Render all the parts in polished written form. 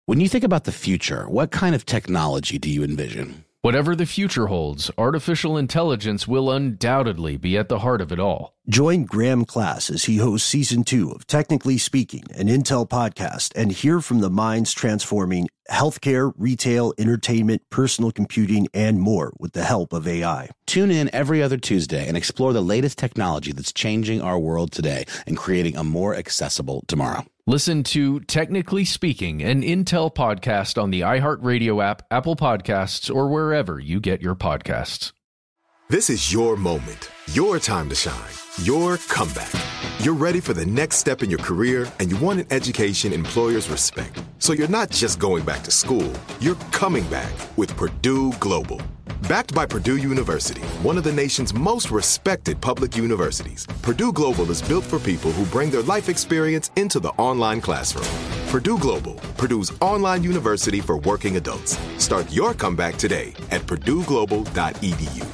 When you think about the future, what kind of technology do you envision? Whatever the future holds, artificial intelligence will undoubtedly be at the heart of it all. Join Graham Class as he hosts Season 2 of Technically Speaking, an Intel podcast, and hear from the minds transforming healthcare, retail, entertainment, personal computing, and more with the help of AI. Tune in every other Tuesday and explore the latest technology that's changing our world today and creating a more accessible tomorrow. Listen to Technically Speaking, an Intel podcast on the iHeartRadio app, Apple Podcasts, or wherever you get your podcasts. This is your moment, your time to shine, your comeback. You're ready for the next step in your career, and you want an education employers respect. So you're not just going back to school, you're coming back with Purdue Global. Backed by Purdue University, one of the nation's most respected public universities, Purdue Global is built for people who bring their life experience into the online classroom. Purdue Global, Purdue's online university for working adults. Start your comeback today at purdueglobal.edu.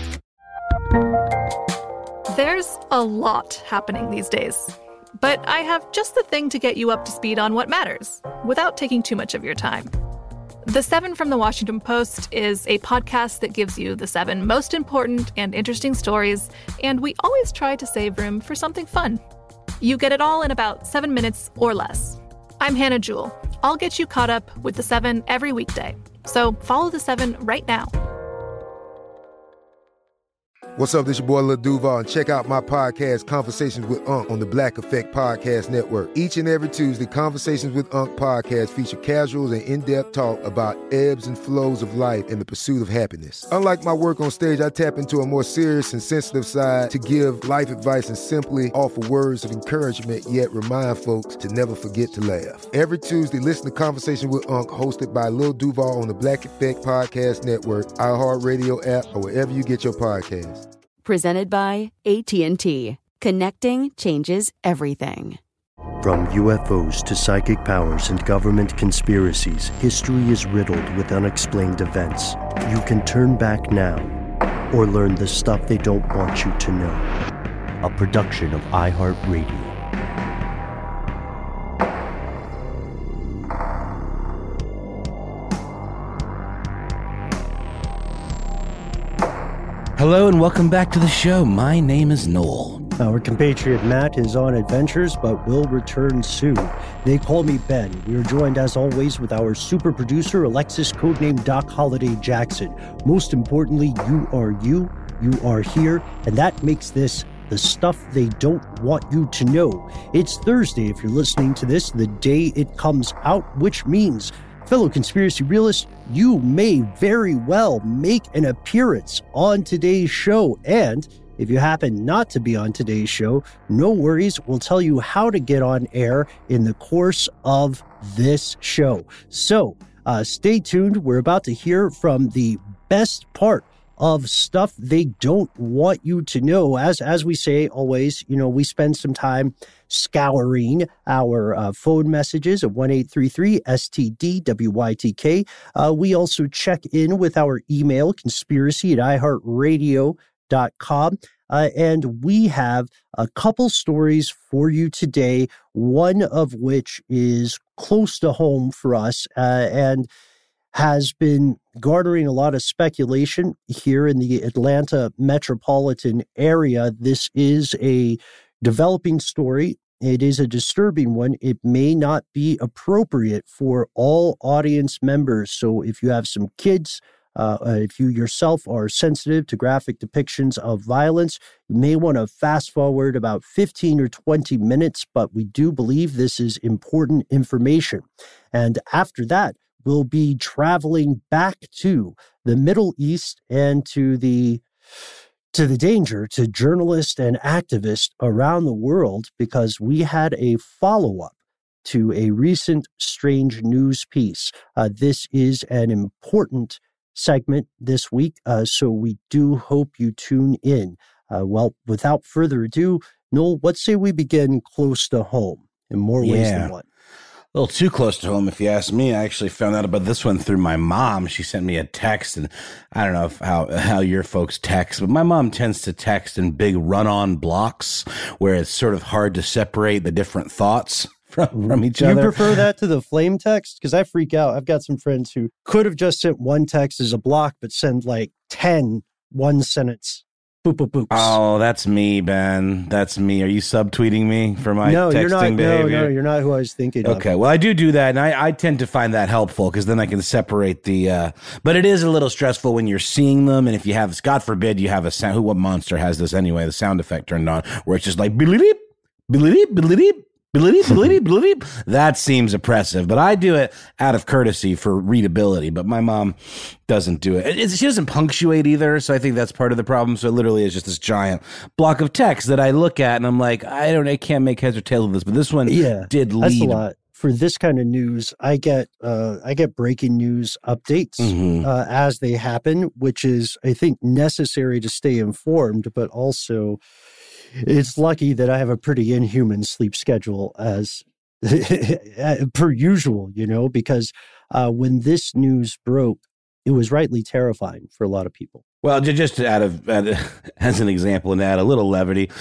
There's a lot happening these days, but I have just the thing to get you up to speed on what matters without taking too much of your time. The 7 from the Washington Post is a podcast that gives you the 7 most important and interesting stories, and we always try to save room for something fun. You get it all in about 7 minutes or less. I'm Hannah Jewell. I'll get you caught up with the 7 every weekday. So follow the 7 right now. What's up, this your boy Lil Duval, and check out my podcast, Conversations with Unc, on the Black Effect Podcast Network. Each and every Tuesday, Conversations with Unc podcast feature casuals and in-depth talk about ebbs and flows of life and the pursuit of happiness. Unlike my work on stage, I tap into a more serious and sensitive side to give life advice and simply offer words of encouragement, yet remind folks to never forget to laugh. Every Tuesday, listen to Conversations with Unc, hosted by Lil Duval on the Black Effect Podcast Network, iHeartRadio app, or wherever you get your podcasts. Presented by AT&T. Connecting changes everything. From UFOs to psychic powers and government conspiracies, history is riddled with unexplained events. You can turn back now or learn the stuff they don't want you to know. A production of iHeartRadio. Hello and welcome back to the show. My name is Noel. Our compatriot Matt is on adventures, but will return soon. They call me Ben. We are joined, as always, with our super producer, Alexis, codenamed Doc Holliday Jackson. Most importantly, you are here, and that makes this the stuff they don't want you to know. It's Thursday, if you're listening to this, the day it comes out, which means, fellow conspiracy realists, you may very well make an appearance on today's show. And if you happen not to be on today's show, no worries. We'll tell you how to get on air in the course of this show. So stay tuned. We're about to hear from the best part of stuff they don't want you to know. As we say always, we spend some time scouring our phone messages at 1-833-STD-WYTK. We also check in with our email, conspiracy@iHeartRadio.com. And we have a couple stories for you today, one of which is close to home for us and has been garnering a lot of speculation here in the Atlanta metropolitan area. This is a developing story. It is a disturbing one. It may not be appropriate for all audience members. So if you have some kids, if you yourself are sensitive to graphic depictions of violence, you may want to fast forward about 15 or 20 minutes, but we do believe this is important information. And after that, we'll be traveling back to the Middle East and to the danger to journalists and activists around the world, because we had a follow-up to a recent strange news piece. This is an important segment this week, so we do hope you tune in. Well, without further ado, Noel, let's say we begin close to home in more ways than one. A little too close to home, if you ask me. I actually found out about this one through my mom. She sent me a text, and I don't know how your folks text, but my mom tends to text in big run-on blocks where it's sort of hard to separate the different thoughts from each Do other. you prefer that to the flame text? Because I freak out. I've got some friends who could have just sent one text as a block, but send like 10 one-sentence boop, boop, boops. Oh, that's me, Ben. That's me. Are you subtweeting me for my texting behavior? No, you're not who I was thinking of. Okay, well, I do that, and I tend to find that helpful because then I can separate the. But it is a little stressful when you're seeing them, and if you have, God forbid, you have a sound. What monster has this anyway? The sound effect turned on, where it's just like bleep, bleep, bleep. That seems oppressive, but I do it out of courtesy for readability. But my mom doesn't do it. She doesn't punctuate either, so I think that's part of the problem. So it literally is just this giant block of text that I look at, and I'm like, I can't make heads or tails of this. But this one did lead. That's a lot. For this kind of news, I get breaking news updates as they happen, which is, I think, necessary to stay informed, but also it's lucky that I have a pretty inhuman sleep schedule as per usual, because when this news broke, it was rightly terrifying for a lot of people. Well, just to as an example and to add a little levity,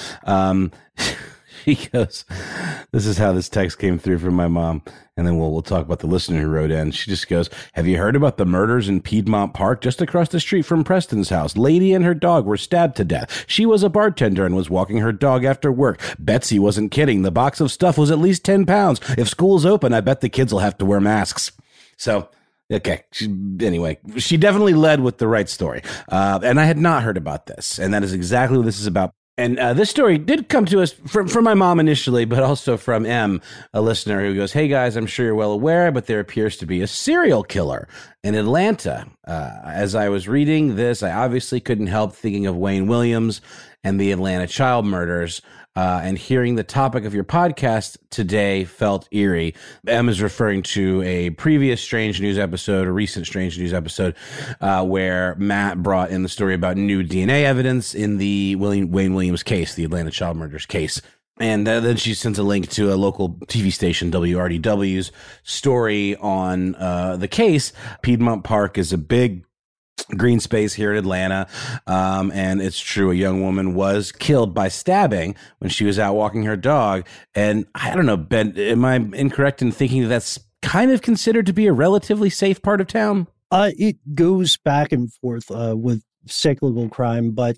she goes, this is how this text came through from my mom. And then we'll talk about the listener who wrote in. She just goes, have you heard about the murders in Piedmont Park just across the street from Preston's house? Lady and her dog were stabbed to death. She was a bartender and was walking her dog after work. Betsy wasn't kidding. The box of stuff was at least 10 pounds. If school's open, I bet the kids will have to wear masks. So, okay. Anyway, she definitely led with the right story. And I had not heard about this. And that is exactly what this is about. And this story did come to us from my mom initially, but also from M, a listener who goes, hey, guys, I'm sure you're well aware, but there appears to be a serial killer in Atlanta. As I was reading this, I obviously couldn't help thinking of Wayne Williams and the Atlanta child murders. And hearing the topic of your podcast today felt eerie. M is referring to a previous Strange News episode, a recent Strange News episode, where Matt brought in the story about new DNA evidence in the Wayne Williams case, the Atlanta child murders case. And then she sends a link to a local TV station, WRDW's story on the case. Piedmont Park is a big green space here in Atlanta. And it's true. A young woman was killed by stabbing when she was out walking her dog. And I don't know, Ben, am I incorrect in thinking that that's kind of considered to be a relatively safe part of town? It goes back and forth with cyclical crime, but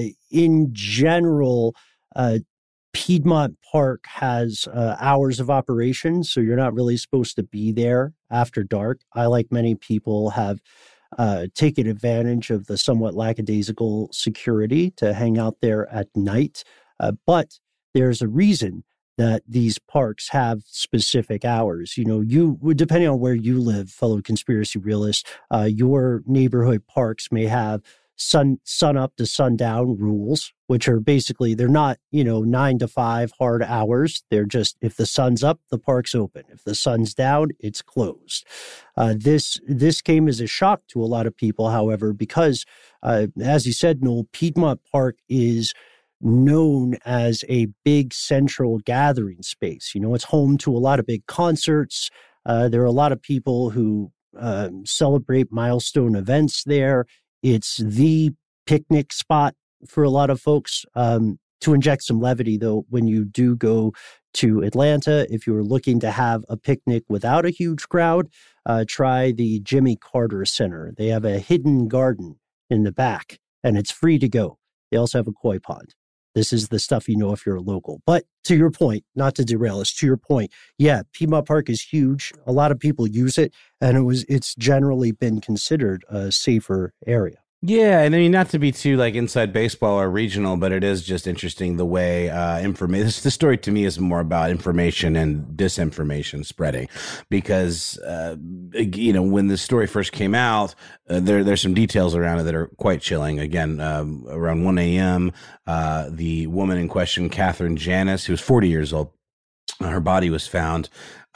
in general, Piedmont Park has hours of operation, so you're not really supposed to be there after dark. I, like many people, have taken advantage of the somewhat lackadaisical security to hang out there at night. But there's a reason that these parks have specific hours. You depending on where you live, fellow conspiracy realists, your neighborhood parks may have sun up to sundown rules, which are basically, they're not, 9 to 5 hard hours. They're just, if the sun's up, the park's open. If the sun's down, it's closed. This came as a shock to a lot of people, however, because, as you said, Noel, Piedmont Park is known as a big central gathering space. It's home to a lot of big concerts. There are a lot of people who celebrate milestone events there. It's the picnic spot for a lot of folks. To inject some levity, though, when you do go to Atlanta, if you're looking to have a picnic without a huge crowd, try the Jimmy Carter Center. They have a hidden garden in the back, and it's free to go. They also have a koi pond. This is the stuff if you're a local. But to your point, not to derail us, to your point, yeah, Piedmont Park is huge. A lot of people use it, and it's generally been considered a safer area. Yeah, and I mean, not to be too inside baseball or regional, but it is just interesting the way information. This story to me is more about information and disinformation spreading, because when the story first came out, there's some details around it that are quite chilling. Again, around 1 a.m., the woman in question, Catherine Janis, who was 40 years old, her body was found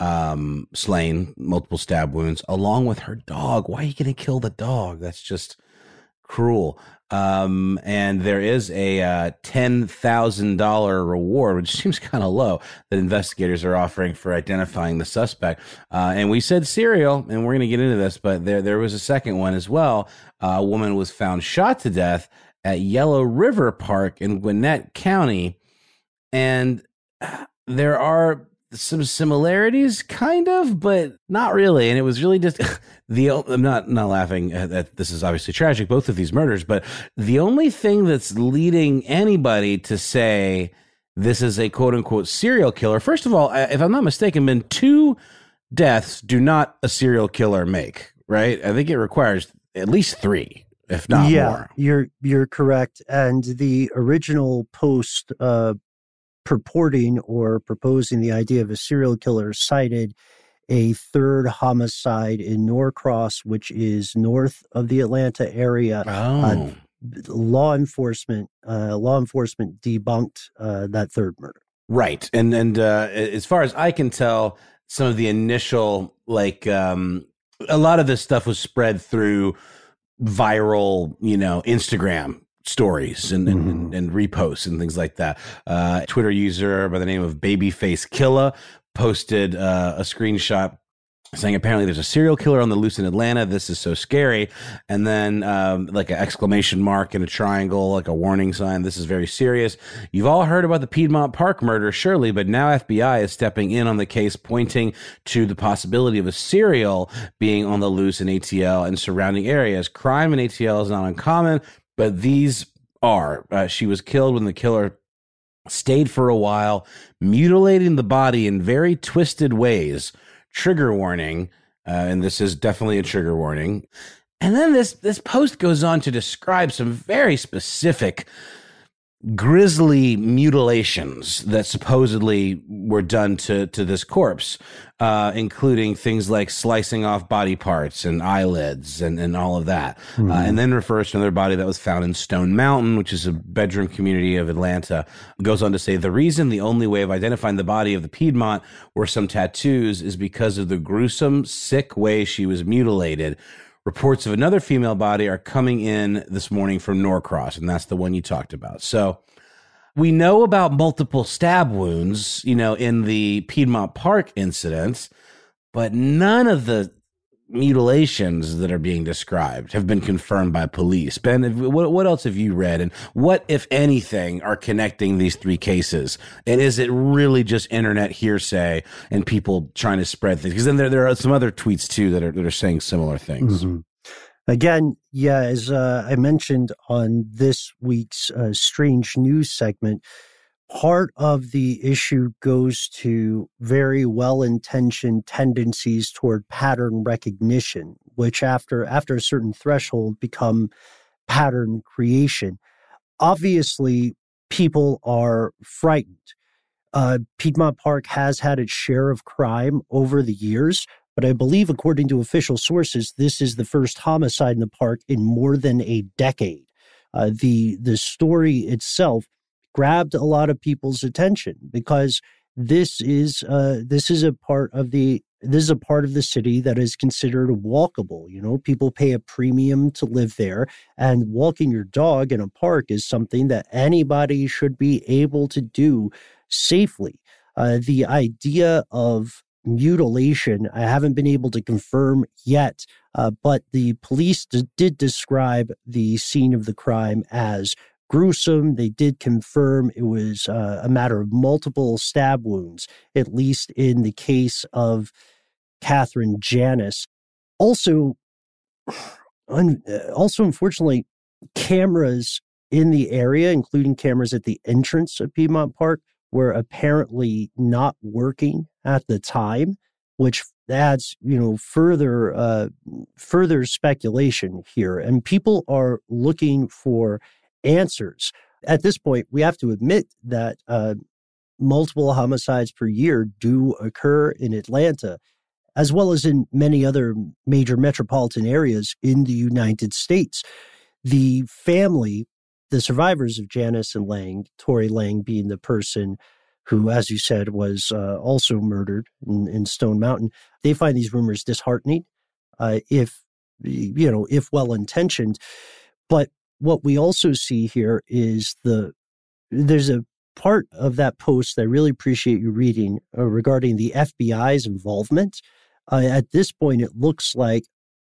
slain, multiple stab wounds, along with her dog. Why are you going to kill the dog? That's just cruel. And there is a $10,000 reward, which seems kind of low, that investigators are offering for identifying the suspect. And we said serial, and we're going to get into this, but there was a second one as well. A woman was found shot to death at Yellow River Park in Gwinnett County. And there are some similarities, kind of, but not really. And it was really just I'm not laughing at this is obviously tragic, both of these murders, but the only thing that's leading anybody to say this is a quote unquote serial killer. First of all, if I'm not mistaken, Ben, 2 deaths do not a serial killer make, right? I think it requires at least 3, if not more. You're correct. And the original post purporting or proposing the idea of a serial killer cited a 3rd homicide in Norcross, which is north of the Atlanta area. Law enforcement debunked that 3rd murder. Right. And as far as I can tell, some of the initial, a lot of this stuff was spread through viral, Instagram stories and reposts and things like that. Twitter user by the name of Babyface Killa posted a screenshot saying apparently there's a serial killer on the loose in Atlanta. This is so scary. And then like an exclamation mark and a triangle, like a warning sign. This is very serious. You've all heard about the Piedmont Park murder, surely, but now FBI is stepping in on the case, pointing to the possibility of a serial being on the loose in ATL and surrounding areas. Crime in ATL is not uncommon, but these are. She was killed when the killer stayed for a while, mutilating the body in very twisted ways. Trigger warning, and this is definitely a trigger warning. And then this post goes on to describe some very specific grisly mutilations that supposedly were done to this corpse, including things like slicing off body parts and eyelids and all of that. And then refers to another body that was found in Stone Mountain, which is a bedroom community of Atlanta. Goes on to say the reason the only way of identifying the body of the Piedmont were some tattoos is because of the gruesome, sick way she was mutilated. Reports of another female body are coming in this morning from Norcross, and that's the one you talked about. So we know about multiple stab wounds, in the Piedmont Park incident, but none of the mutilations that are being described have been confirmed by police. Ben, what else have you read, and what, if anything, are connecting these 3 cases? And is it really just internet hearsay and people trying to spread things? Because then there are some other tweets too that are saying similar things. Again, as I mentioned on this week's Strange News segment, part of the issue goes to very well-intentioned tendencies toward pattern recognition, which after a certain threshold become pattern creation. Obviously, people are frightened. Piedmont Park has had its share of crime over the years, but I believe, according to official sources, this is the first homicide in the park in more than a decade. The story itself grabbed a lot of people's attention because this is a part of the city that is considered walkable. People pay a premium to live there, and walking your dog in a park is something that anybody should be able to do safely. The idea of mutilation, I haven't been able to confirm yet, but the police did describe the scene of the crime as gruesome. They did confirm it was a matter of multiple stab wounds, at least in the case of Catherine Janus. Also, unfortunately, cameras in the area, including cameras at the entrance of Piedmont Park, were apparently not working at the time, which adds, further speculation here. And people are looking for answers. At this point, we have to admit that multiple homicides per year do occur in Atlanta, as well as in many other major metropolitan areas in the United States. The family, the survivors of Janice and Lang, Tory Lang being the person who, as you said, was also murdered in Stone Mountain, they find these rumors disheartening, if well-intentioned. But what we also see here is there's a part of that post that I really appreciate you reading regarding the FBI's involvement. At this point, it looks like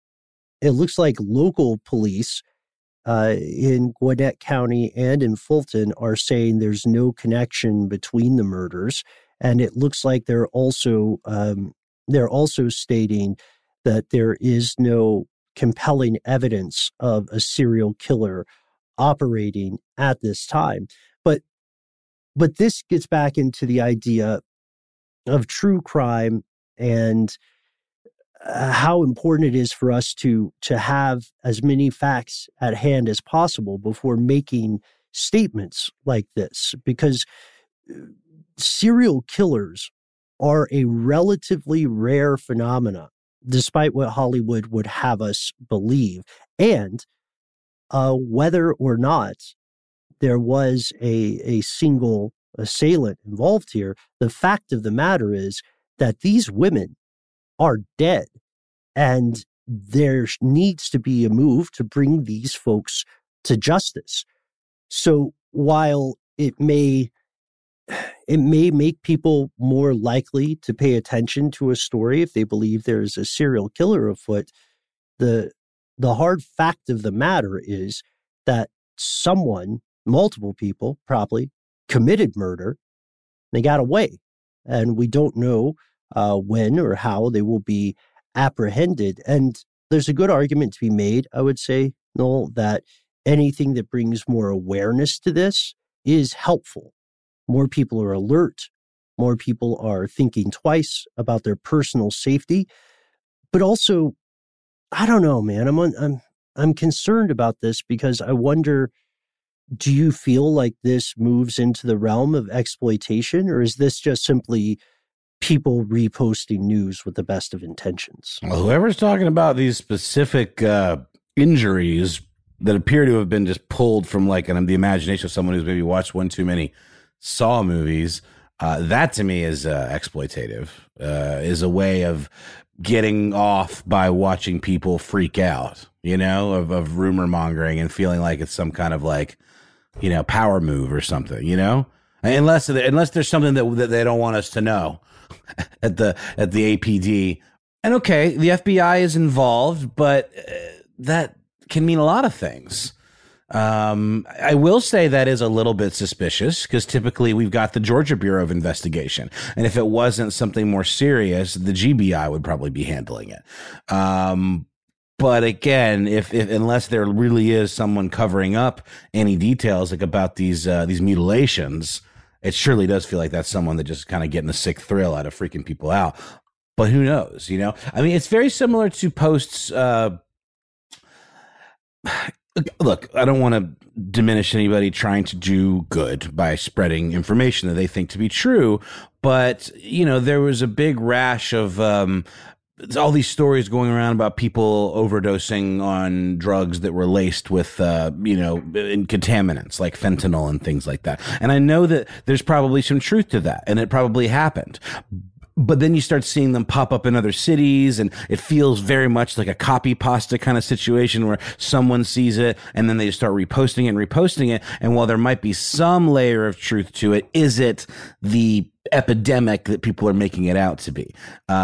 local police in Gwinnett County and in Fulton are saying there's no connection between the murders. And it looks like they're also stating that there is no compelling evidence of a serial killer operating at this time. But this gets back into the idea of true crime and how important it is for us to have as many facts at hand as possible before making statements like this, because serial killers are a relatively rare phenomena, despite what Hollywood would have us believe. And whether or not there was a single assailant involved here, the fact of the matter is that these women are dead, and there needs to be a move to bring these folks to justice. So while it may make people more likely to pay attention to a story if they believe there's a serial killer afoot, the hard fact of the matter is that multiple people probably committed murder. They got away, and we don't know when or how they will be apprehended. And there's a good argument to be made, I would say, Noel, that anything that brings more awareness to this is helpful. More people are alert. More people are thinking twice about their personal safety. But also, I don't know, man. I'm concerned about this because I wonder, do you feel like this moves into the realm of exploitation, or is this just simply people reposting news with the best of intentions? Well, whoever's talking about these specific injuries that appear to have been just pulled from the imagination of someone who's maybe watched one too many Saw movies, that to me is exploitative, is a way of getting off by watching people freak out, of rumor mongering and feeling like it's some kind of power move or something, unless there's something that they don't want us to know at the APD. And okay, the FBI is involved, but that can mean a lot of things. I will say that is a little bit suspicious because typically we've got the Georgia Bureau of Investigation. And if it wasn't something more serious, the GBI would probably be handling it. But again, if unless there really is someone covering up any details about these mutilations, it surely does feel like that's someone that just kind of getting a sick thrill out of freaking people out. But who knows, I mean, it's very similar to posts. Look, I don't want to diminish anybody trying to do good by spreading information that they think to be true. But, there was a big rash of all these stories going around about people overdosing on drugs that were laced with, in contaminants like fentanyl and things like that. And I know that there's probably some truth to that, and it probably happened. But then you start seeing them pop up in other cities, and it feels very much like a copy pasta kind of situation where someone sees it and then they just start reposting it. And while there might be some layer of truth to it, is it the epidemic that people are making it out to be?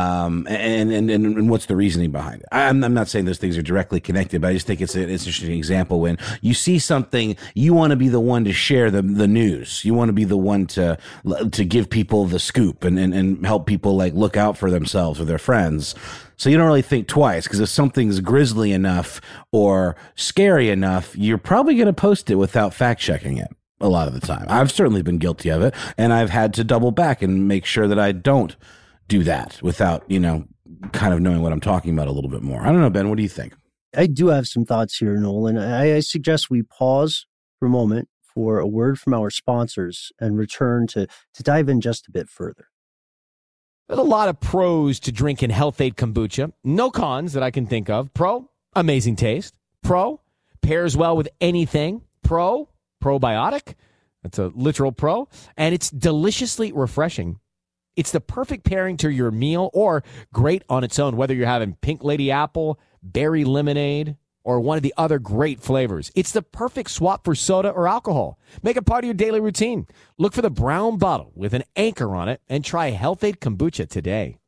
And what's the reasoning behind it? I'm not saying those things are directly connected, but I just think it's an interesting example. When you see something, you want to be the one to share the news. You want to be the one to give people the scoop and help people look out for themselves or their friends. So you don't really think twice, because if something's grisly enough or scary enough, you're probably going to post it without fact checking it. A lot of the time. I've certainly been guilty of it, and I've had to double back and make sure that I don't do that without, kind of knowing what I'm talking about a little bit more. I don't know, Ben, what do you think? I do have some thoughts here, Nolan. I suggest we pause for a moment for a word from our sponsors and return to dive in just a bit further. There's a lot of pros to drinking Health-Ade kombucha. No cons that I can think of. Pro, amazing taste. Pro, pairs well with anything. Pro, probiotic. That's a literal pro. And it's deliciously refreshing. It's the perfect pairing to your meal, or great on its own, whether you're having Pink Lady Apple, berry lemonade, or one of the other great flavors. It's the perfect swap for soda or alcohol. Make it part of your daily routine. Look for the brown bottle with an anchor on it and try Health-Ade kombucha today.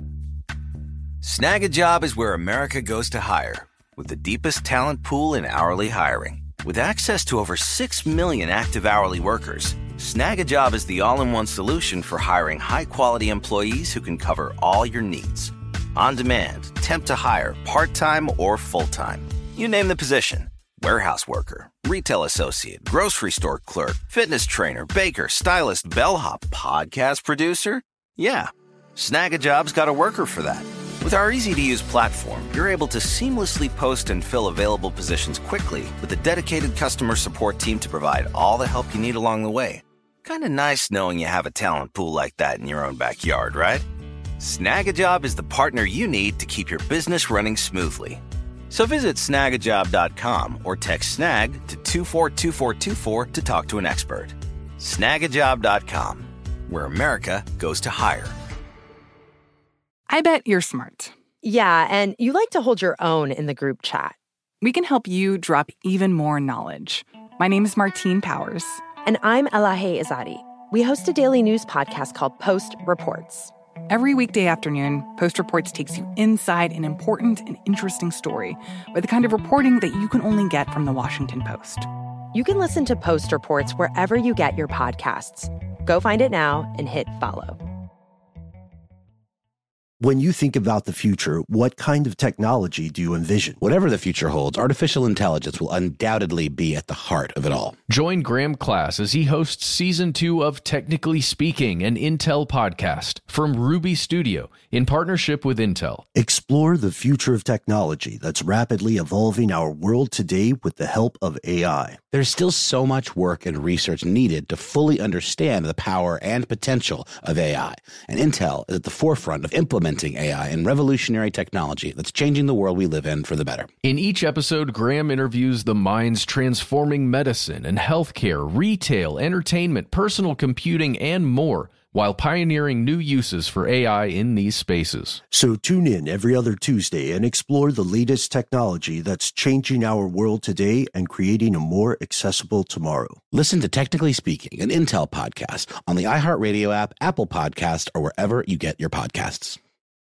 Snag a Job is where America goes to hire, with the deepest talent pool in hourly hiring. With access to over 6 million active hourly workers, Snag-a-Job is the all-in-one solution for hiring high-quality employees who can cover all your needs. On demand, temp to hire, part-time or full-time. You name the position. Warehouse worker, retail associate, grocery store clerk, fitness trainer, baker, stylist, bellhop, podcast producer. Yeah, Snag-a-Job's got a worker for that. With our easy-to-use platform, you're able to seamlessly post and fill available positions quickly with a dedicated customer support team to provide all the help you need along the way. Kind of nice knowing you have a talent pool like that in your own backyard, right? Snag-a-Job is the partner you need to keep your business running smoothly. So visit snagajob.com or text snag to 242424 to talk to an expert. Snagajob.com, where America goes to hire. I bet you're smart. Yeah, and you like to hold your own in the group chat. We can help you drop even more knowledge. My name is Martine Powers. And I'm Elahe Izadi. We host a daily news podcast called Post Reports. Every weekday afternoon, Post Reports takes you inside an important and interesting story with the kind of reporting that you can only get from the Washington Post. You can listen to Post Reports wherever you get your podcasts. Go find it now and hit follow. When you think about the future, what kind of technology do you envision? Whatever the future holds, artificial intelligence will undoubtedly be at the heart of it all. Join Graham Class as he hosts Season 2 of Technically Speaking, an Intel podcast from Ruby Studio in partnership with Intel. Explore the future of technology that's rapidly evolving our world today with the help of AI. There's still so much work and research needed to fully understand the power and potential of AI, and Intel is at the forefront of implementing AI and revolutionary technology that's changing the world we live in for the better. In each episode, Graham interviews the minds transforming medicine and healthcare, retail, entertainment, personal computing, and more, while pioneering new uses for AI in these spaces. So tune in every other Tuesday and explore the latest technology that's changing our world today and creating a more accessible tomorrow. Listen to Technically Speaking, an Intel podcast on the iHeartRadio app, Apple Podcast, or wherever you get your podcasts.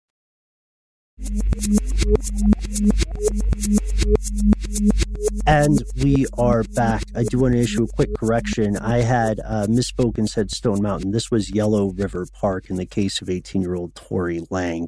And we are back. I do want to issue a quick correction. I had misspoken and said Stone Mountain. This was Yellow River Park in the case of 18-year-old Tory Lang.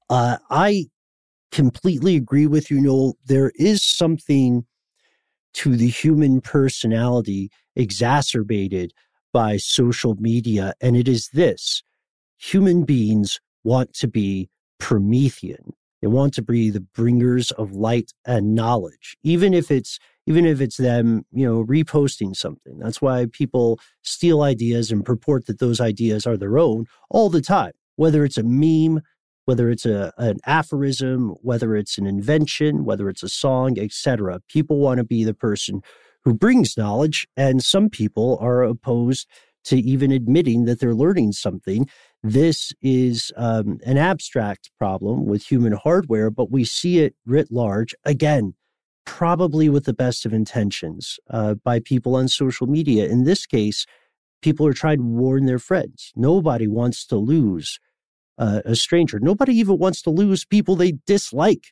I completely agree with you, Noel. There is something to the human personality exacerbated by social media, and it is this. Human beings want to be Promethean. They want to be the bringers of light and knowledge, even if it's them, reposting something. That's why people steal ideas and purport that those ideas are their own all the time, whether it's a meme, whether it's an aphorism, whether it's an invention, whether it's a song, etc. People want to be the person who brings knowledge, and some people are opposed to even admitting that they're learning something. This is an abstract problem with human hardware, but we see it writ large, again, probably with the best of intentions by people on social media. In this case, people are trying to warn their friends. Nobody wants to lose a stranger. Nobody even wants to lose people they dislike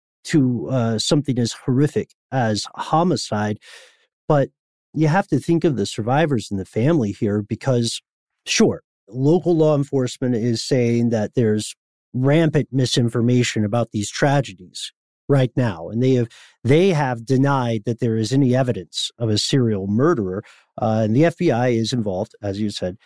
to something as horrific as homicide. But you have to think of the survivors and the family here because, sure, local law enforcement is saying that there's rampant misinformation about these tragedies right now, and they have denied that there is any evidence of a serial murderer, and the FBI is involved, as you said.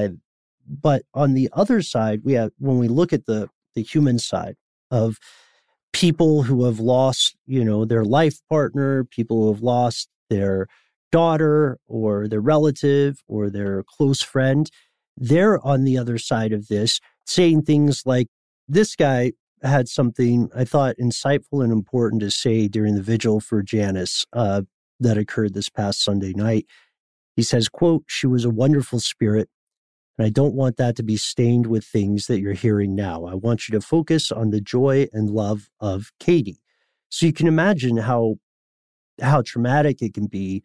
But on the other side, when we look at the human side of people who have lost, their life partner, people who have lost their daughter or their relative or their close friend, they're on the other side of this saying things like, this guy had something I thought insightful and important to say during the vigil for Janice that occurred this past Sunday night. He says, quote, "She was a wonderful spirit, and I don't want that to be stained with things that you're hearing now. I want you to focus on the joy and love of Katie." So you can imagine how traumatic it can be,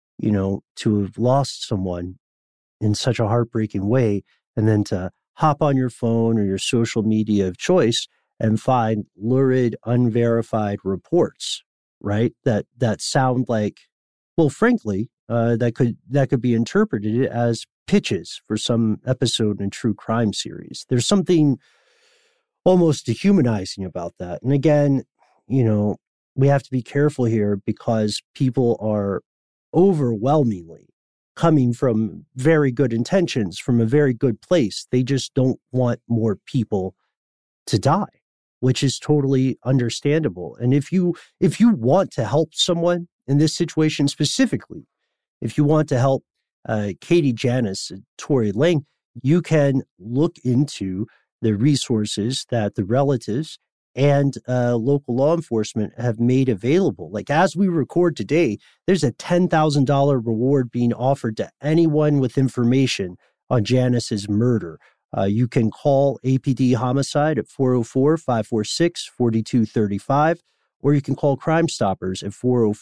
to have lost someone in such a heartbreaking way, and then to hop on your phone or your social media of choice and find lurid, unverified reports, right? That sound like, well, frankly, that could be interpreted as pitches for some episode in a true crime series. There's something almost dehumanizing about that. And again, we have to be careful here because people are overwhelmingly coming from very good intentions, from a very good place. They just don't want more people to die, which is totally understandable. And if you want to help someone in this situation specifically, if you want to help Katie Janis and Tory Lange, you can look into the resources that the relatives and local law enforcement have made available. Like as we record today, there's a $10,000 reward being offered to anyone with information on Janis's murder. You can call APD Homicide at 404-546-4235, or you can call Crime Stoppers at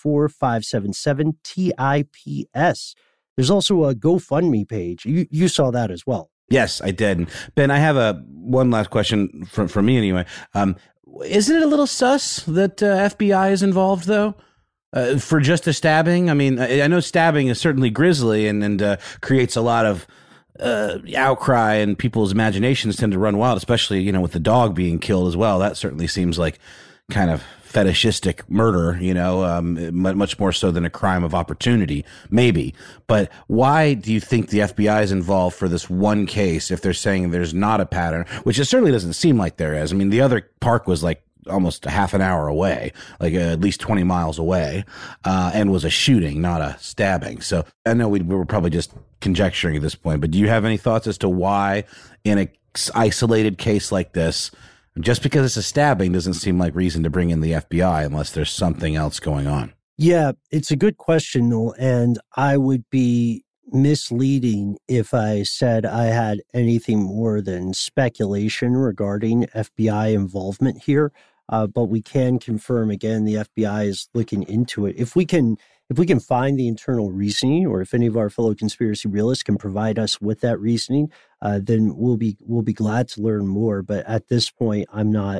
404-577-TIPS. There's also a GoFundMe page. You saw that as well. Yes, I did. Ben, I have one last question from me anyway. Isn't it a little sus that FBI is involved, though, for just a stabbing? I mean, I know stabbing is certainly grisly and creates a lot of outcry, and people's imaginations tend to run wild, especially, with the dog being killed as well. That certainly seems like kind of fetishistic murder, much more so than a crime of opportunity, maybe. But why do you think the FBI is involved for this one case if they're saying there's not a pattern, which it certainly doesn't seem like there is? I mean, the other park was like almost a half an hour away, like at least 20 miles away, and was a shooting, not a stabbing. So I know we were probably just conjecturing at this point, but do you have any thoughts as to why in an isolated case like this, just because it's a stabbing doesn't seem like reason to bring in the FBI unless there's something else going on? Yeah, it's a good question, Noel, and I would be misleading if I said I had anything more than speculation regarding FBI involvement here. But we can confirm, again, the FBI is looking into it. If we can find the internal reasoning, or if any of our fellow conspiracy realists can provide us with that reasoning, then we'll be glad to learn more. But at this point, I'm not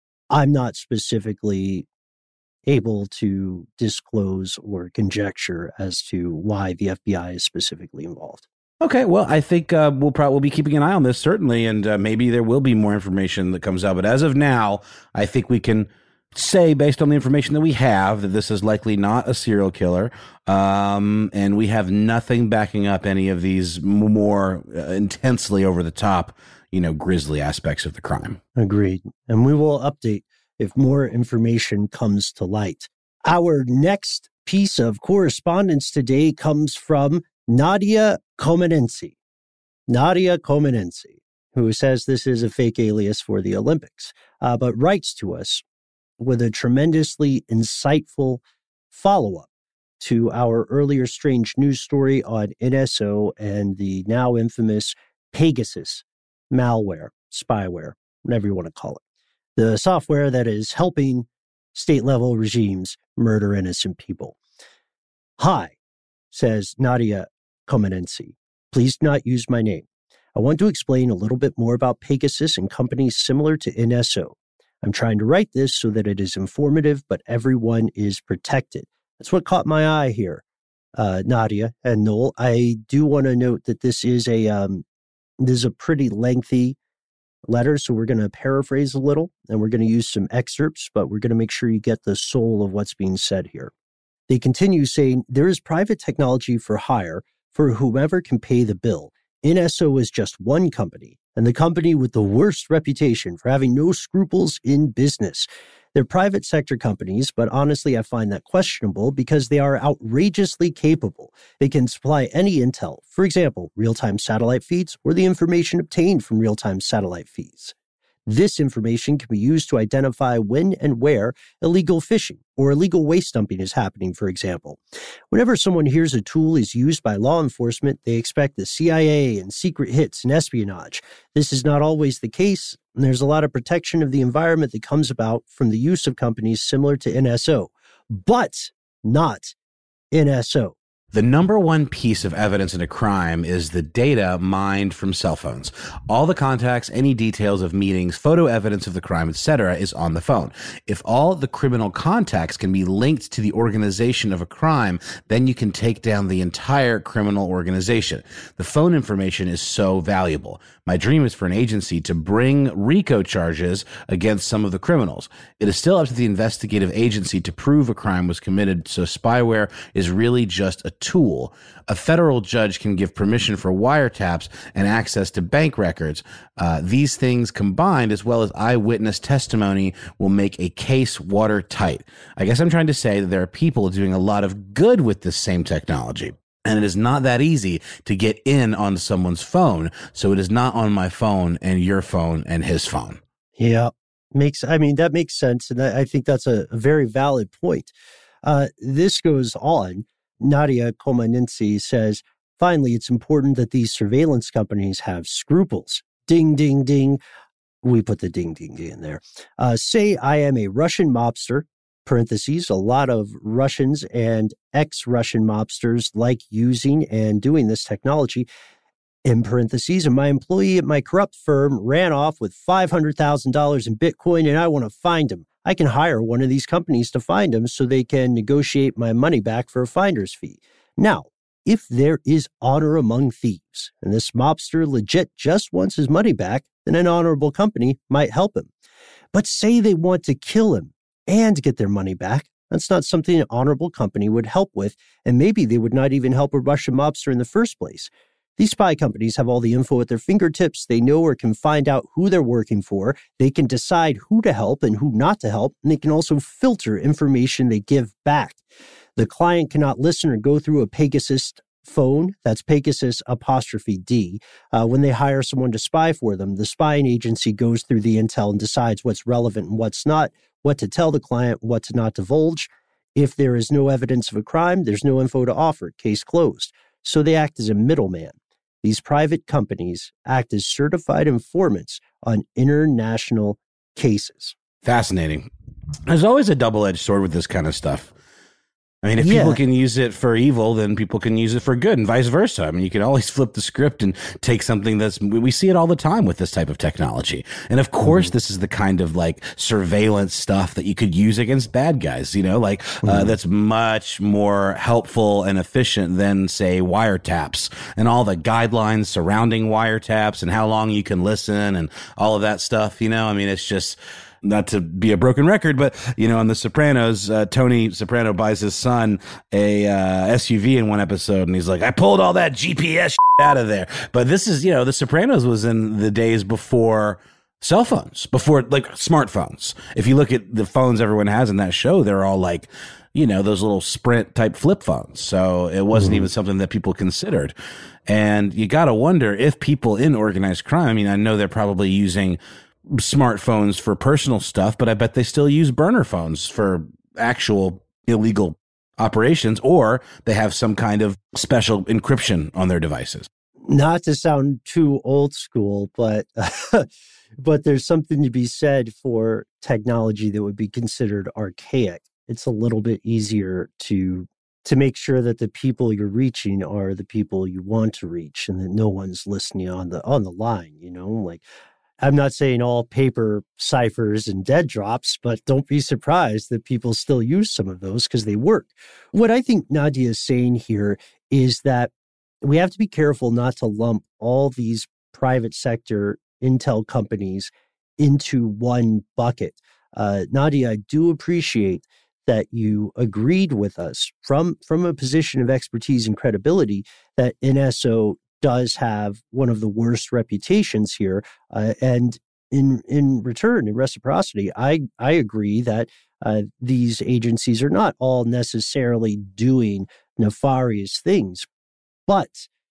specifically able to disclose or conjecture as to why the FBI is specifically involved. Okay, well, I think we'll be keeping an eye on this, certainly, and maybe there will be more information that comes out. But as of now, I think we can say, based on the information that we have, that this is likely not a serial killer, and we have nothing backing up any of these more intensely over-the-top, grisly aspects of the crime. Agreed. And we will update if more information comes to light. Our next piece of correspondence today comes from Nadia Comenensi, who says this is a fake alias for the Olympics, but writes to us with a tremendously insightful follow-up to our earlier strange news story on NSO and the now infamous Pegasus malware, spyware, whatever you want to call it. The software that is helping state-level regimes murder innocent people. Hi, says Nadia Comenensi. Please do not use my name. I want to explain a little bit more about Pegasus and companies similar to NSO. I'm trying to write this so that it is informative, but everyone is protected. That's what caught my eye here, Nadia and Noel. I do want to note that this is a pretty lengthy letter, so we're going to paraphrase a little, and we're going to use some excerpts, but we're going to make sure you get the soul of what's being said here. They continue saying, there is private technology for hire for whomever can pay the bill. NSO is just one company, and the company with the worst reputation for having no scruples in business. They're private sector companies, but honestly, I find that questionable because they are outrageously capable. They can supply any intel, for example, real-time satellite feeds or the information obtained from real-time satellite feeds. This information can be used to identify when and where illegal fishing or illegal waste dumping is happening, for example. Whenever someone hears a tool is used by law enforcement, they expect the CIA and secret hits and espionage. This is not always the case, and there's a lot of protection of the environment that comes about from the use of companies similar to NSO, but not NSO. The number one piece of evidence in a crime is the data mined from cell phones. All the contacts, any details of meetings, photo evidence of the crime, etc. is on the phone. If all the criminal contacts can be linked to the organization of a crime, then you can take down the entire criminal organization. The phone information is so valuable. My dream is for an agency to bring RICO charges against some of the criminals. It is still up to the investigative agency to prove a crime was committed, so spyware is really just a tool. A federal judge can give permission for wiretaps and access to bank records. These things combined, as well as eyewitness testimony, will make a case watertight. I guess I'm trying to say that there are people doing a lot of good with this same technology. And it is not that easy to get in on someone's phone. So it is not on my phone and your phone and his phone. Yeah, that makes sense. And I think that's a very valid point. This goes on. Nadia Komaninsi says, finally, it's important that these surveillance companies have scruples. Ding, ding, ding. We put the ding, ding, ding in there. Say I am a Russian mobster, parentheses, a lot of Russians and ex-Russian mobsters like using and doing this technology, in parentheses, and my employee at my corrupt firm ran off with $500,000 in Bitcoin and I want to find him. I can hire one of these companies to find him so they can negotiate my money back for a finder's fee. Now, if there is honor among thieves and this mobster legit just wants his money back, then an honorable company might help him. But say they want to kill him and get their money back, that's not something an honorable company would help with, and maybe they would not even help a Russian mobster in the first place. These spy companies have all the info at their fingertips. They know or can find out who they're working for. They can decide who to help and who not to help, and they can also filter information they give back. The client cannot listen or go through a Pegasus phone, that's Pegasus ''D. When they hire someone to spy for them, the spying agency goes through the intel and decides what's relevant and what's not, what to tell the client, what to not divulge. If there is no evidence of a crime, there's no info to offer. Case closed. So they act as a middleman. These private companies act as certified informants on international cases. Fascinating. There's always a double-edged sword with this kind of stuff. I mean, if people can use it for evil, then people can use it for good and vice versa. I mean, you can always flip the script and take something we see it all the time with this type of technology. And of course, this is the kind of like surveillance stuff that you could use against bad guys, that's much more helpful and efficient than, say, wiretaps and all the guidelines surrounding wiretaps and how long you can listen and all of that stuff. I mean, it's just, not to be a broken record, but, on The Sopranos, Tony Soprano buys his son a SUV in one episode, and he's like, I pulled all that GPS out of there. But this is, The Sopranos was in the days before cell phones, before, like, smartphones. If you look at the phones everyone has in that show, they're all like, those little Sprint-type flip phones. So it wasn't even something that people considered. And you got to wonder if people in organized crime, I mean, I know they're probably using smartphones for personal stuff, but I bet they still use burner phones for actual illegal operations, or they have some kind of special encryption on their devices. Not to sound too old school, but there's something to be said for technology that would be considered archaic. It's a little bit easier to make sure that the people you're reaching are the people you want to reach, and that no one's listening on the line. Like, I'm not saying all paper ciphers and dead drops, but don't be surprised that people still use some of those because they work. What I think Nadia is saying here is that we have to be careful not to lump all these private sector intel companies into one bucket. Nadia, I do appreciate that you agreed with us from a position of expertise and credibility that NSO does have one of the worst reputations here. And in return, in reciprocity, I agree that these agencies are not all necessarily doing nefarious things. But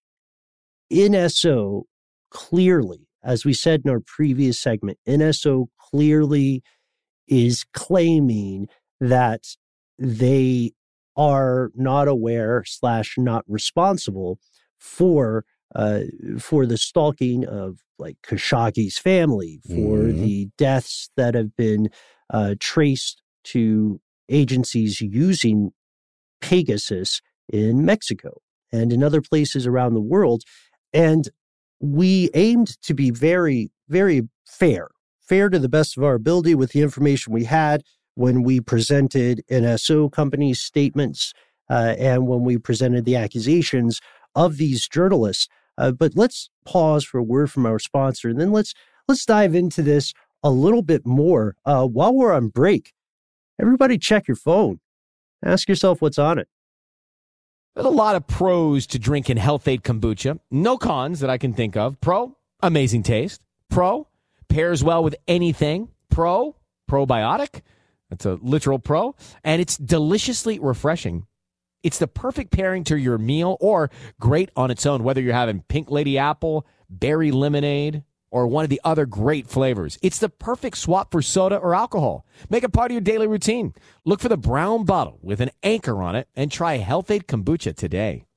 NSO clearly, as we said in our previous segment, NSO clearly is claiming that they are not aware / not responsible for the stalking of like Khashoggi's family, for the deaths that have been traced to agencies using Pegasus in Mexico and in other places around the world. And we aimed to be very, very fair to the best of our ability with the information we had when we presented NSO companies' statements and when we presented the accusations of these journalists. But let's pause for a word from our sponsor, and then let's dive into this a little bit more. While we're on break, everybody check your phone. Ask yourself what's on it. There's a lot of pros to drinking Health-Ade kombucha. No cons that I can think of. Pro, amazing taste. Pro, pairs well with anything. Pro, probiotic. That's a literal pro. And it's deliciously refreshing. It's the perfect pairing to your meal or great on its own, whether you're having pink lady apple, berry lemonade, or one of the other great flavors. It's the perfect swap for soda or alcohol. Make it part of your daily routine. Look for the brown bottle with an anchor on it and try Health-Ade kombucha today.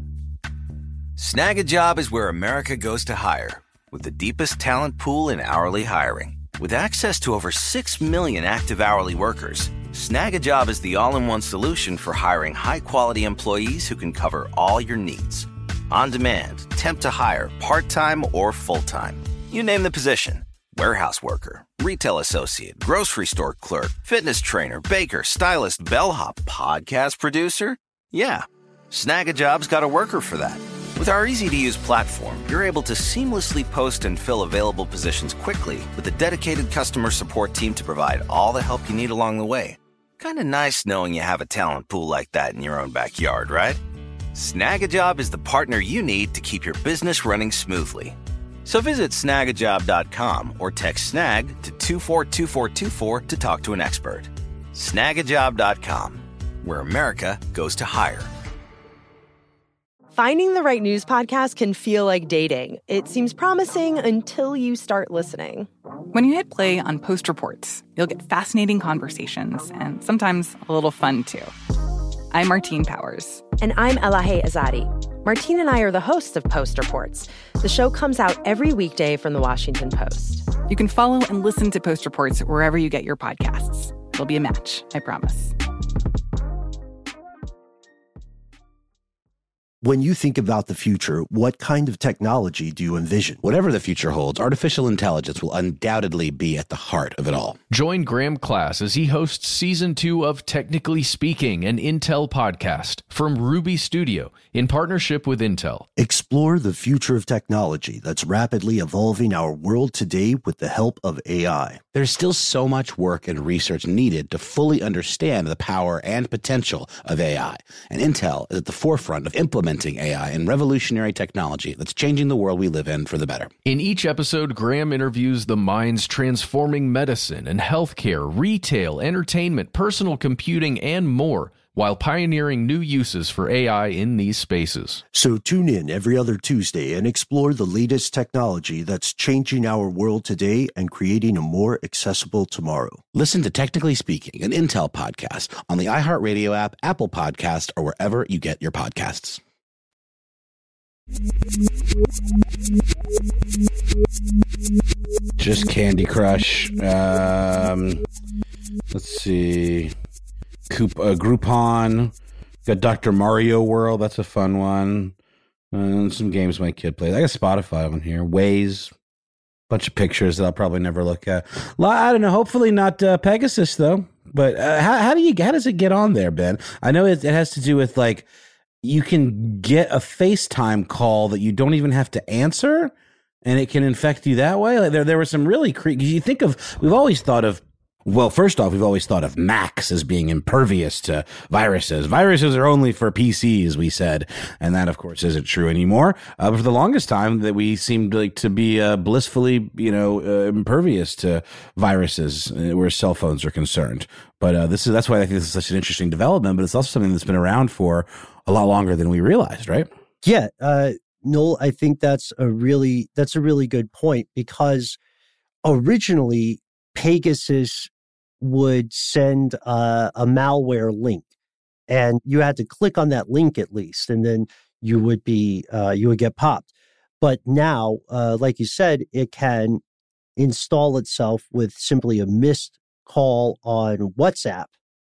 Snag a Job is where America goes to hire, with the deepest talent pool in hourly hiring. With access to over 6 million active hourly workers, Snag a Job is the all-in-one solution for hiring high-quality employees who can cover all your needs. On demand, temp to hire, part-time or full-time. You name the position: warehouse worker, retail associate, grocery store clerk, fitness trainer, baker, stylist, bellhop, podcast producer. Yeah, Snag a Job's got a worker for that. With our easy-to-use platform, you're able to seamlessly post and fill available positions quickly with a dedicated customer support team to provide all the help you need along the way. Kind of nice knowing you have a talent pool like that in your own backyard, right? Snag a Job is the partner you need to keep your business running smoothly. So visit snagajob.com or text snag to 242424 to talk to an expert. Snagajob.com, where America goes to hire. Finding the right news podcast can feel like dating. It seems promising until you start listening. When you hit play on Post Reports, you'll get fascinating conversations and sometimes a little fun, too. I'm Martine Powers. And I'm Elahe Azadi. Martine and I are the hosts of Post Reports. The show comes out every weekday from the Washington Post. You can follow and listen to Post Reports wherever you get your podcasts. It'll be a match, I promise. When you think about the future, what kind of technology do you envision? Whatever the future holds, artificial intelligence will undoubtedly be at the heart of it all. Join Graham Class as he hosts Season 2 of Technically Speaking, an Intel podcast from Ruby Studio in partnership with Intel. Explore the future of technology that's rapidly evolving our world today with the help of AI. There's still so much work and research needed to fully understand the power and potential of AI, and Intel is at the forefront of implementing AI and revolutionary technology that's changing the world we live in for the better. In each episode, Graham interviews the minds transforming medicine and healthcare, retail, entertainment, personal computing, and more, while pioneering new uses for AI in these spaces. So tune in every other Tuesday and explore the latest technology that's changing our world today and creating a more accessible tomorrow. Listen to Technically Speaking, an Intel podcast on the iHeartRadio app, Apple Podcast, or wherever you get your podcasts. Just Candy Crush. Let's see. Groupon. Got Dr. Mario World. That's a fun one. Some games my kid plays. I got Spotify on here. Waze. Bunch of pictures that I'll probably never look at. I don't know. Hopefully not Pegasus though. But how does it get on there, Ben? I know it has to do with like you can get a FaceTime call that you don't even have to answer, and it can infect you that way. Like there were some really you think of. We've always thought of. Well, first off, we've always thought of Macs as being impervious to viruses. Viruses are only for PCs, we said, and that, of course, isn't true anymore. But for the longest time, that we seemed like to be blissfully, impervious to viruses where cell phones are concerned. But that's why I think this is such an interesting development. But it's also something that's been around for a lot longer than we realized, right? Yeah, Noel, I think that's a really good point, because originally Pegasus would send a malware link, and you had to click on that link at least, and then you would get popped. But now, like you said, it can install itself with simply a missed call on WhatsApp,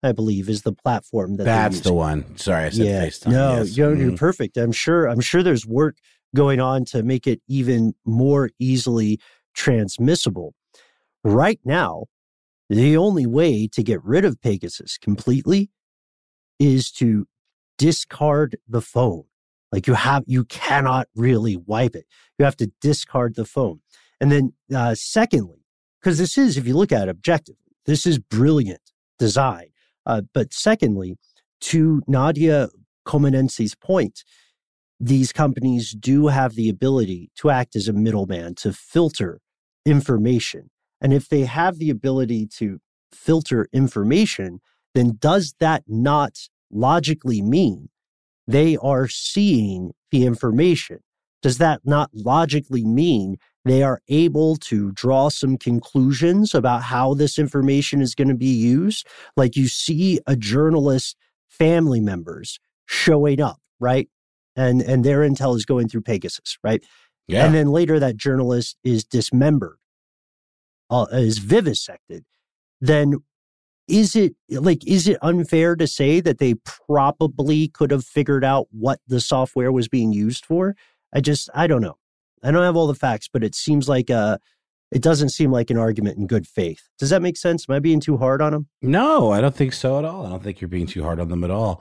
I believe, is the platform that's the one. Sorry, I said FaceTime. No, yes. you're perfect. I'm sure there's work going on to make it even more easily transmissible. Right now, the only way to get rid of Pegasus completely is to discard the phone. Like you cannot really wipe it. You have to discard the phone. And then secondly, because this is, if you look at it objectively, this is brilliant design. But secondly, to Nadia Comanensi's point, these companies do have the ability to act as a middleman to filter information. And if they have the ability to filter information, then does that not logically mean they are seeing the information? Does that not logically mean they are able to draw some conclusions about how this information is going to be used? Like you see a journalist's family members showing up, right? And their intel is going through Pegasus, right? Yeah. And then later that journalist is dismembered, is vivisected. Then is it unfair to say that they probably could have figured out what the software was being used for? I don't know. I don't have all the facts, but it seems like it doesn't seem like an argument in good faith. Does that make sense? Am I being too hard on them? No, I don't think so at all. I don't think you're being too hard on them at all.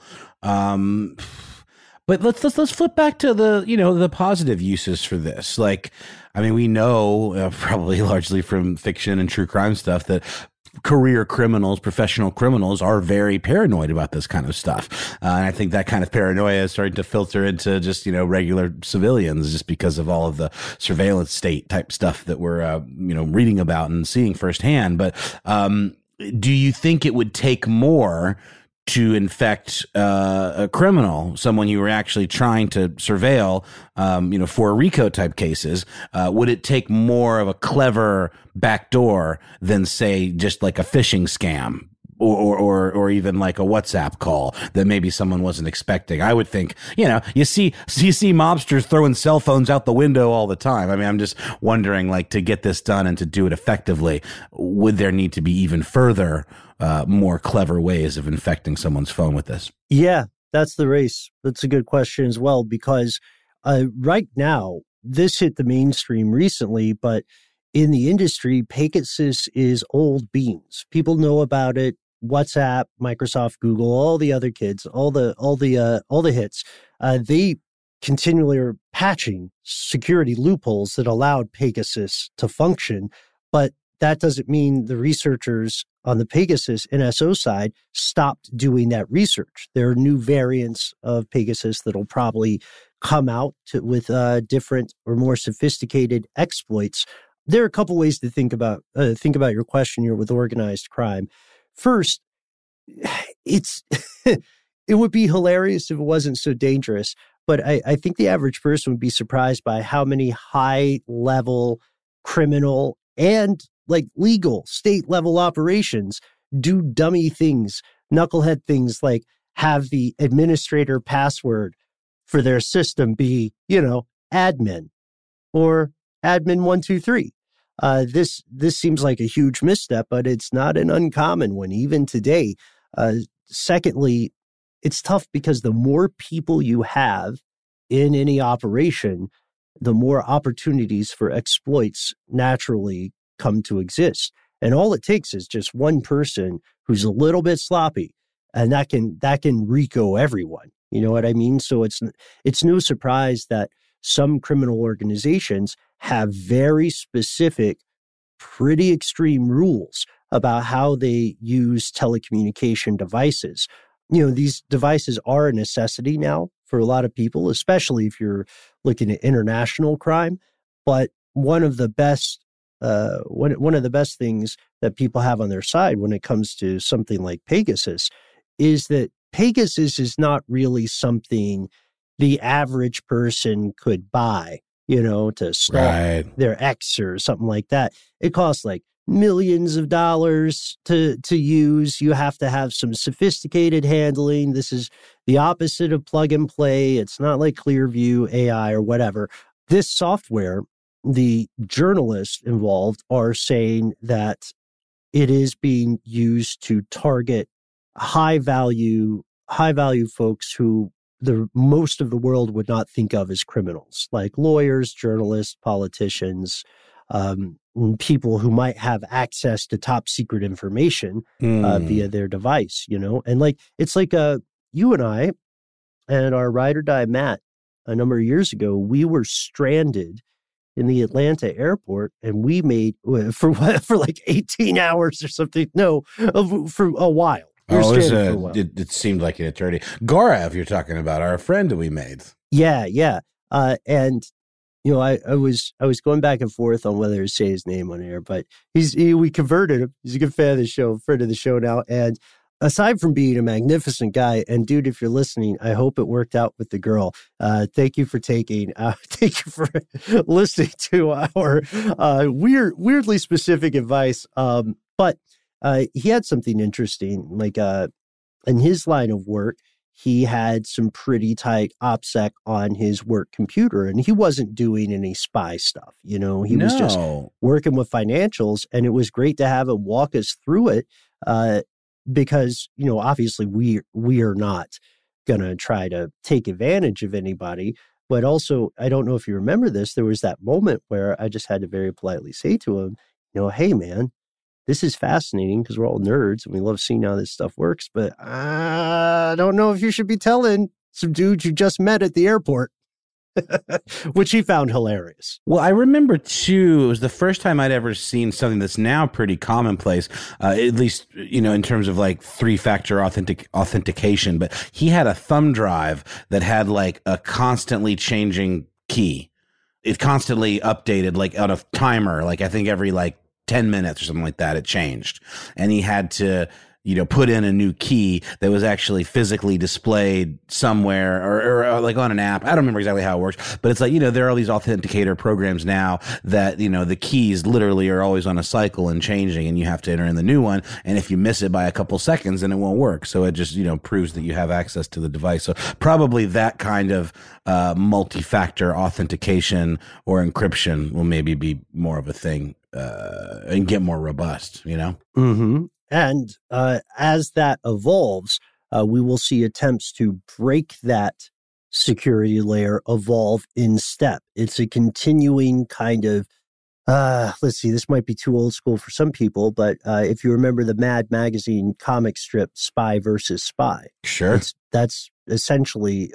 But let's flip back to the positive uses for this. Like, I mean, we know probably largely from fiction and true crime stuff that career criminals, professional criminals are very paranoid about this kind of stuff. And I think that kind of paranoia is starting to filter into just, regular civilians just because of all of the surveillance state type stuff that we're, reading about and seeing firsthand. But do you think it would take more to infect a criminal, someone you were actually trying to surveil, for RICO type cases? Would it take more of a clever backdoor than, say, just like a phishing scam or even like a WhatsApp call that maybe someone wasn't expecting? I would think, you see mobsters throwing cell phones out the window all the time. I mean, I'm just wondering, like, to get this done and to do it effectively, would there need to be even further more clever ways of infecting someone's phone with this? Yeah, that's the race. That's a good question as well, because right now, this hit the mainstream recently, but in the industry, Pegasus is old beans. People know about it. WhatsApp, Microsoft, Google, all the other kids, all the hits. They continually are patching security loopholes that allowed Pegasus to function, but that doesn't mean the researchers on the Pegasus NSO side stopped doing that research. There are new variants of Pegasus that'll probably come out with different or more sophisticated exploits. There are a couple ways to think about your question here with organized crime. First, it would be hilarious if it wasn't so dangerous, but I think the average person would be surprised by how many high-level criminal and like legal state-level operations do dummy things, knucklehead things like have the administrator password for their system be, admin or admin123. This seems like a huge misstep, but it's not an uncommon one even today. Secondly, it's tough because the more people you have in any operation, the more opportunities for exploits naturally come to exist. And all it takes is just one person who's a little bit sloppy, and that can RICO everyone. You know what I mean? So it's no surprise that some criminal organizations have very specific, pretty extreme rules about how they use telecommunication devices. These devices are a necessity now for a lot of people, especially if you're looking at international crime. But one of the best things that people have on their side when it comes to something like Pegasus is that Pegasus is not really something the average person could buy, to stalk their ex or something like that. It costs like millions of dollars to use. You have to have some sophisticated handling. This is the opposite of plug and play. It's not like Clearview AI or whatever. This software, the journalists involved are saying that it is being used to target high value folks who the most of the world would not think of as criminals, like lawyers, journalists, politicians, people who might have access to top secret information via their device, And it's like you and I and our ride or die Matt, a number of years ago, we were stranded in the Atlanta airport, and we made for like 18 hours or something. No, for a while. It seemed like an eternity. Gaurav, you're talking about, our friend that we made. Yeah. And I was going back and forth on whether to say his name on air, but we converted him. He's a good fan of the show, friend of the show now. And aside from being a magnificent guy, and dude, if you're listening, I hope it worked out with the girl. Thank you for thank you for listening to our weirdly specific advice. But he had something interesting, like in his line of work, he had some pretty tight OPSEC on his work computer, and he wasn't doing any spy stuff. He was just working with financials, and it was great to have him walk us through it because, obviously we are not going to try to take advantage of anybody. But also, I don't know if you remember this, there was that moment where I just had to very politely say to him, hey, man, this is fascinating because we're all nerds and we love seeing how this stuff works. But I don't know if you should be telling some dudes you just met at the airport, which he found hilarious. Well, I remember, too, it was the first time I'd ever seen something that's now pretty commonplace, at least, in terms of like 3-factor authentication. But he had a thumb drive that had like a constantly changing key. It constantly updated like on a timer, like I think every like 10 minutes or something like that, it changed. And he had to, put in a new key that was actually physically displayed somewhere or like on an app. I don't remember exactly how it works, but it's like, there are all these authenticator programs now that, the keys literally are always on a cycle and changing, and you have to enter in the new one. And if you miss it by a couple seconds, then it won't work. So it just, proves that you have access to the device. So probably that kind of multi-factor authentication or encryption will maybe be more of a thing and get more robust, Mm-hmm. And as that evolves, we will see attempts to break that security layer evolve in step. It's a continuing kind of, let's see, this might be too old school for some people, but if you remember the Mad Magazine comic strip, Spy versus Spy. Sure. That's essentially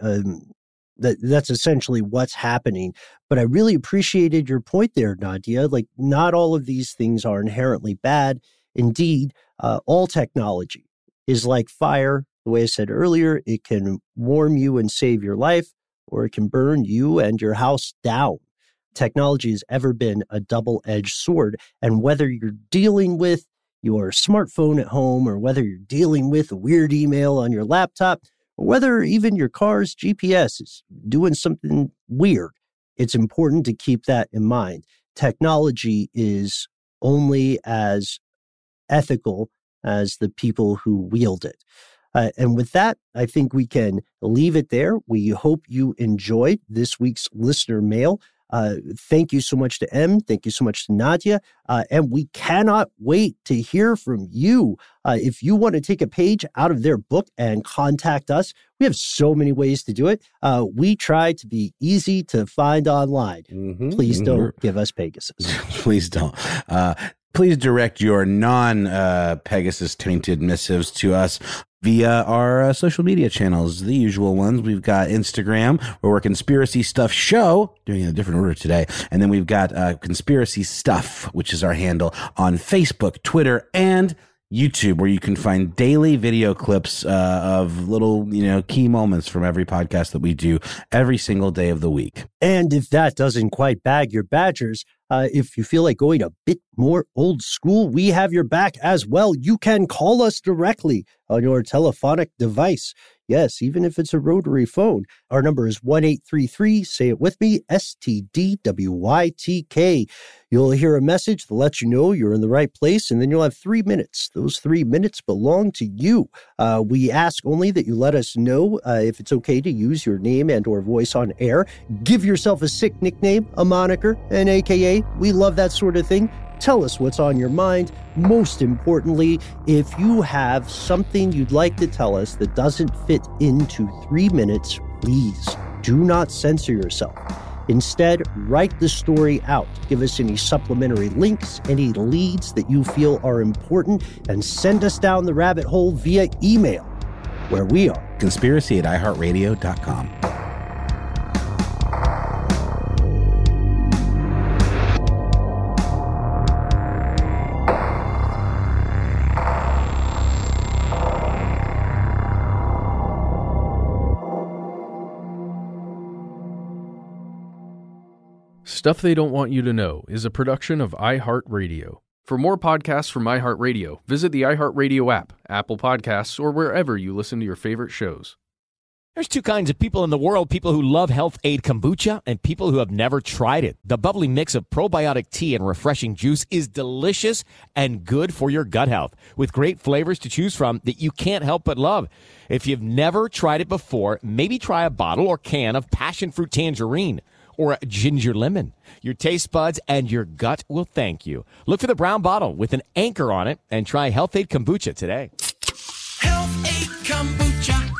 that's essentially what's happening. But I really appreciated your point there, Nadia. Like, not all of these things are inherently bad. Indeed, all technology is like fire. The way I said earlier, it can warm you and save your life, or it can burn you and your house down. Technology has ever been a double-edged sword. And whether you're dealing with your smartphone at home, or whether you're dealing with a weird email on your laptop, or whether even your car's GPS is doing something weird, it's important to keep that in mind. Technology is only as ethical as the people who wield it. And with that, I think we can leave it there. We hope you enjoyed this week's listener mail. Thank you so much to Em. Thank you so much to Nadia. And we cannot wait to hear from you. If you want to take a page out of their book and contact us, we have so many ways to do it. We try to be easy to find online. Please don't give us Pegasus. Please don't. Please direct your non-Pegasus tainted missives to us via our social media channels, the usual ones. We've got Instagram, where we're Conspiracy Stuff Show, doing it in a different order today. And then we've got Conspiracy Stuff, which is our handle on Facebook, Twitter, and YouTube, where you can find daily video clips of little, key moments from every podcast that we do every single day of the week. And if that doesn't quite bag your badgers, if you feel like going a bit more old school, we have your back as well. You can call us directly on your telephonic device. Yes, even if it's a rotary phone. Our number is 1-833, say it with me, STDWYTK. You'll hear a message that lets you know you're in the right place, and then you'll have 3 minutes. Those 3 minutes belong to you. We ask only that you let us know if it's okay to use your name and or voice on air. Give yourself a sick nickname, a moniker, an AKA. We love that sort of thing. Tell us what's on your mind. Most importantly, if you have something you'd like to tell us that doesn't fit into 3 minutes, please do not censor yourself. Instead, write the story out. Give us any supplementary links, any leads that you feel are important, and send us down the rabbit hole via email, where we are conspiracy@iheartradio.com. Stuff They Don't Want You to Know is a production of iHeartRadio. For more podcasts from iHeartRadio, visit the iHeartRadio app, Apple Podcasts, or wherever you listen to your favorite shows. There's two kinds of people in the world, people who love Health Aid Kombucha and people who have never tried it. The bubbly mix of probiotic tea and refreshing juice is delicious and good for your gut health, with great flavors to choose from that you can't help but love. If you've never tried it before, maybe try a bottle or can of passion fruit tangerine or a ginger lemon. Your taste buds and your gut will thank you. Look for the brown bottle with an anchor on it and try Health Aid Kombucha today. Health Aid Kombucha.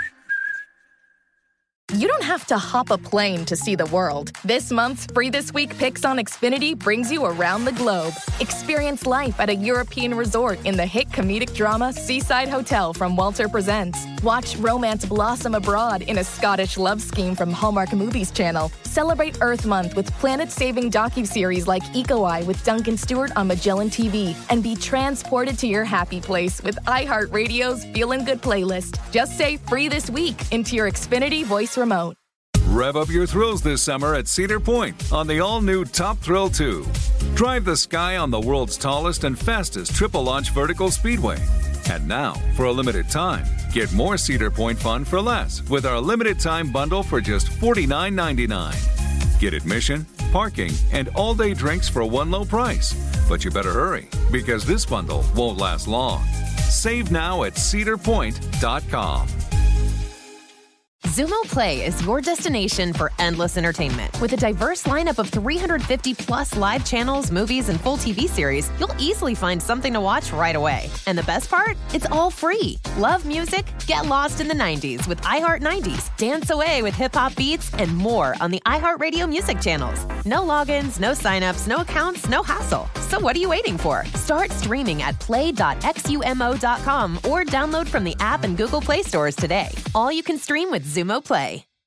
You don't have to hop a plane to see the world. This month's Free This Week Picks on Xfinity brings you around the globe. Experience life at a European resort in the hit comedic drama Seaside Hotel from Walter Presents. Watch romance blossom abroad in a Scottish love scheme from Hallmark Movies Channel. Celebrate Earth Month with planet-saving docuseries like Eco Eye with Duncan Stewart on Magellan TV. And be transported to your happy place with iHeartRadio's Feelin' Good playlist. Just say Free This Week into your Xfinity voice remote. Rev up your thrills this summer at Cedar Point on the all-new Top Thrill 2. Drive the sky on the world's tallest and fastest triple-launch vertical speedway. And now, for a limited time, get more Cedar Point fun for less with our limited-time bundle for just $49.99. Get admission, parking, and all-day drinks for one low price. But you better hurry, because this bundle won't last long. Save now at cedarpoint.com. Xumo Play is your destination for endless entertainment. With a diverse lineup of 350-plus live channels, movies, and full TV series, you'll easily find something to watch right away. And the best part? It's all free. Love music? Get lost in the 90s with iHeart 90s, dance away with hip-hop beats, and more on the iHeartRadio music channels. No logins, no signups, no accounts, no hassle. So what are you waiting for? Start streaming at play.xumo.com or download from the app and Google Play stores today. All you can stream with Xumo Play.